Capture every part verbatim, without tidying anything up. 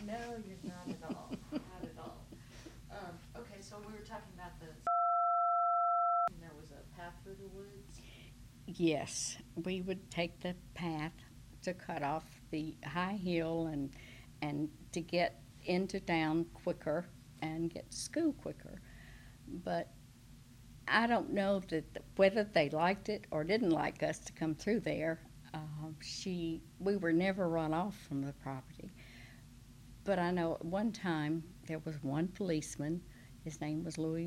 No, you're not at all, not at all. Um, okay, so we were talking about the, and there was a path through the woods. Yes, we would take the path to cut off the high hill and and to get into town quicker and get to school quicker. But I don't know that whether they liked it or didn't like us to come through there. Um, she, we were never run off from the property. But I know at one time there was one policeman. His name was Louis,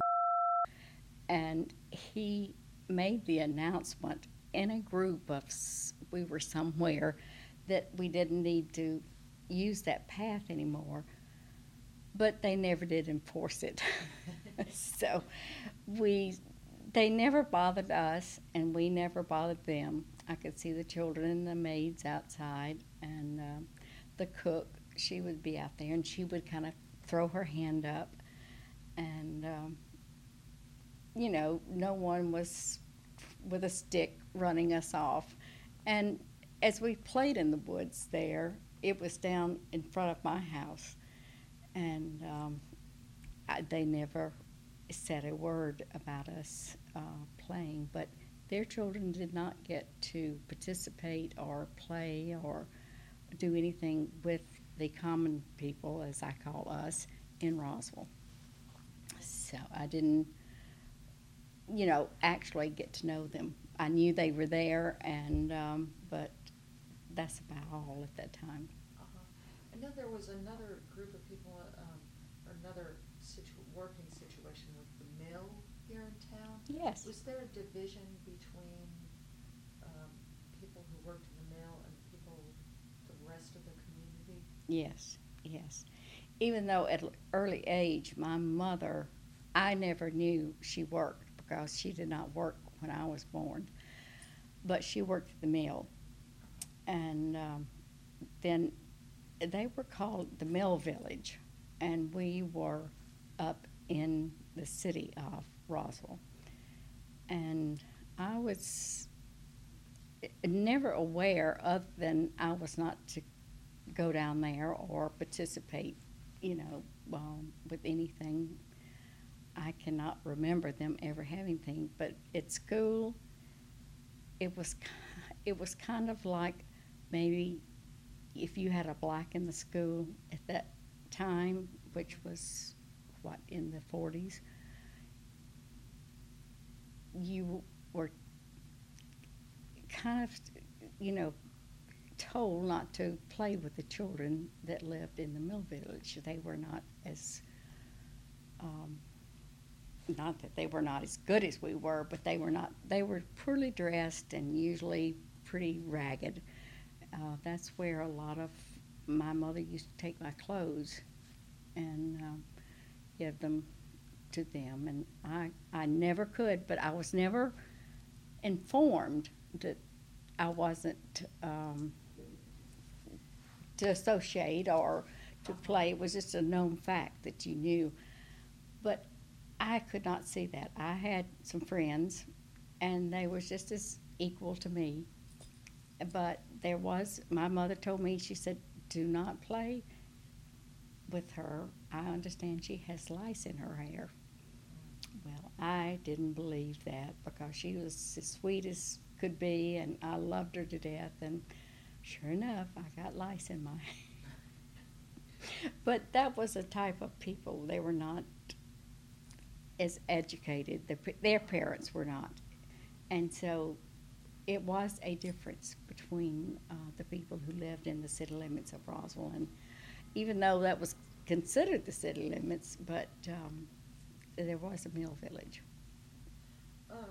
and he made the announcement in a group of we were somewhere that we didn't need to use that path anymore, but they never did enforce it. So we they never bothered us and we never bothered them. I could see the children and the maids outside, and uh, the cook, she would be out there and she would kind of throw her hand up, and um, you know, no one was with a stick running us off. And as we played in the woods there, it was down in front of my house, and um, I, they never said a word about us uh, playing, but their children did not get to participate or play or do anything with the common people, as I call us, in Roswell. So I didn't, you know, actually get to know them. I knew they were there, and um, but that's about all at that time. Uh-huh. I know there was another group of people, um, or another situ- working situation with the mill here in town. Yes. Was there a division between um, people who worked in the mill and people, the rest of the community? Yes, yes. Even though at an early age, my mother, I never knew she worked because she did not work when I was born, but she worked at the mill. And um, then they were called the Mill Village, and we were up in the city of Roswell. And I was never aware, other than I was not to go down there or participate, you know, um, with anything. I cannot remember them ever having anything, but at school, it was it was kind of like maybe if you had a black in the school at that time, which was what, in the forties, you were kind of, you know, told not to play with the children that lived in the mill village. They were not as, um, not that they were not as good as we were, but they were not, they were poorly dressed and usually pretty ragged. Uh, that's where a lot of, my mother used to take my clothes and um, give them to them. And I, I never could, but I was never informed that I wasn't um, to associate or to play. It was just a known fact that you knew. But I could not see that. I had some friends, and they were just as equal to me. But there was, my mother told me, she said, do not play with her. I understand she has lice in her hair. Well, I didn't believe that because she was as sweet as could be, and I loved her to death. And sure enough, I got lice in my hair. But that was a type of people. They were not as educated. Their, their parents were not. And so it was a difference between uh, the people who lived in the city limits of Roswell. And even though that was considered the city limits, but um, there was a mill village. Um,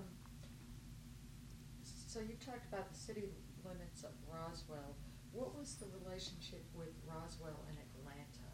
so you talked about the city limits of Roswell. What was the relationship with Roswell and Atlanta?